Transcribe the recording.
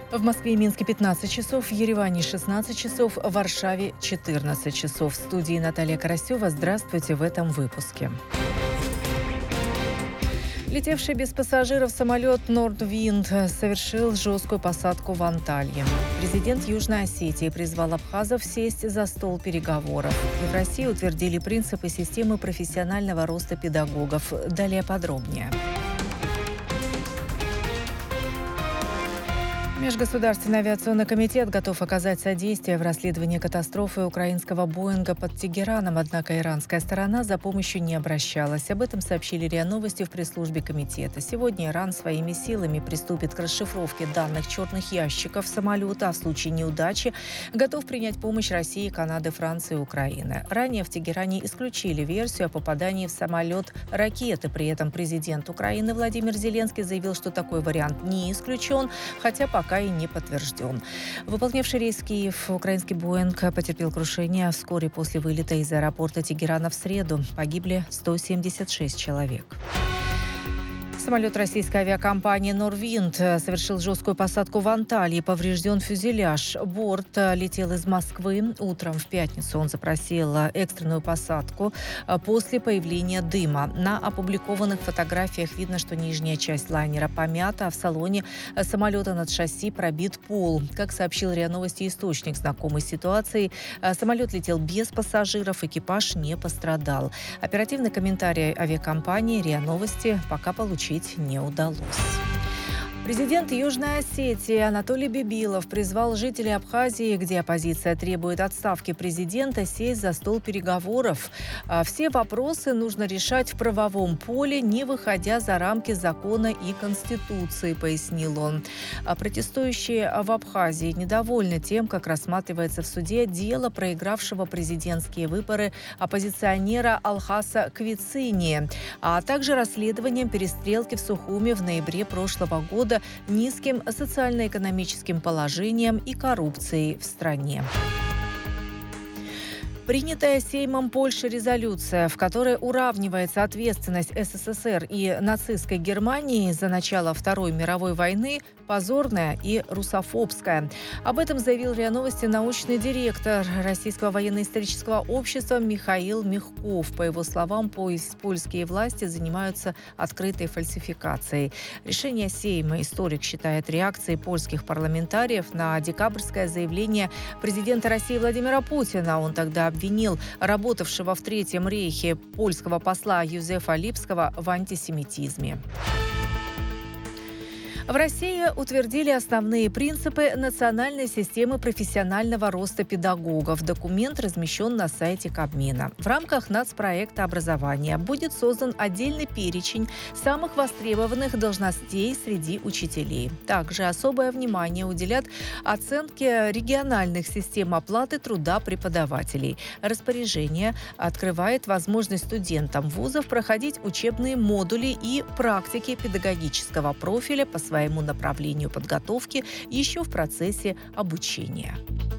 В Москве и Минске 15 часов, в Ереване 16 часов, в Варшаве 14 часов. В студии Наталья Карасева. Здравствуйте в этом выпуске. Летевший без пассажиров самолет «Нордвинд» совершил жесткую посадку в Анталье. Президент Южной Осетии призвал абхазов сесть за стол переговоров. И в России утвердили принципы системы профессионального роста педагогов. Далее подробнее. Межгосударственный авиационный комитет готов оказать содействие в расследовании катастрофы украинского «Боинга» под Тегераном, однако иранская сторона за помощью не обращалась. Об этом сообщили РИА Новости в пресс-службе комитета. Сегодня Иран своими силами приступит к расшифровке данных черных ящиков самолета, а в случае неудачи готов принять помощь России, Канады, Франции и Украины. Ранее в Тегеране исключили версию о попадании в самолет ракеты. При этом президент Украины Владимир Зеленский заявил, что такой вариант не исключен, хотя пока и не подтвержден. Выполнявший рейс в Киев украинский «Боинг» потерпел крушение вскоре после вылета из аэропорта Тегерана в среду. Погибли 176 человек. Самолет российской авиакомпании «Норвинд» совершил жесткую посадку в Анталии. Поврежден фюзеляж. Борт летел из Москвы. Утром в пятницу он запросил экстренную посадку после появления дыма. На опубликованных фотографиях видно, что нижняя часть лайнера помята, а в салоне самолета над шасси пробит пол. Как сообщил РИА Новости источник, знакомый с ситуацией, самолет летел без пассажиров, экипаж не пострадал. Оперативный комментарий авиакомпании РИА Новости пока получить не удалось. Президент Южной Осетии Анатолий Бибилов призвал жителей Абхазии, где оппозиция требует отставки президента, сесть за стол переговоров. Все вопросы нужно решать в правовом поле, не выходя за рамки закона и Конституции, пояснил он. Протестующие в Абхазии недовольны тем, как рассматривается в суде дело проигравшего президентские выборы оппозиционера Алхаса Квицини, а также расследованием перестрелки в Сухуме в ноябре прошлого года, низким социально-экономическим положением и коррупцией в стране. Принятая Сеймом Польши резолюция, в которой уравнивается ответственность СССР и нацистской Германии за начало Второй мировой войны, позорная и русофобская. Об этом заявил РИА Новости научный директор Российского военно-исторического общества Михаил Мягков. По его словам, польские власти занимаются открытой фальсификацией. Решение Сейма историк считает реакцией польских парламентариев на декабрьское заявление президента России Владимира Путина. Он тогда обвинил работавшего в Третьем рейхе польского посла Юзефа Липского в антисемитизме. В России утвердили основные принципы национальной системы профессионального роста педагогов. Документ размещен на сайте Кабмина. В рамках нацпроекта образования будет создан отдельный перечень самых востребованных должностей среди учителей. Также особое внимание уделят оценке региональных систем оплаты труда преподавателей. Распоряжение открывает возможность студентам вузов проходить учебные модули и практики педагогического профиля по своему направлению подготовки еще в процессе обучения.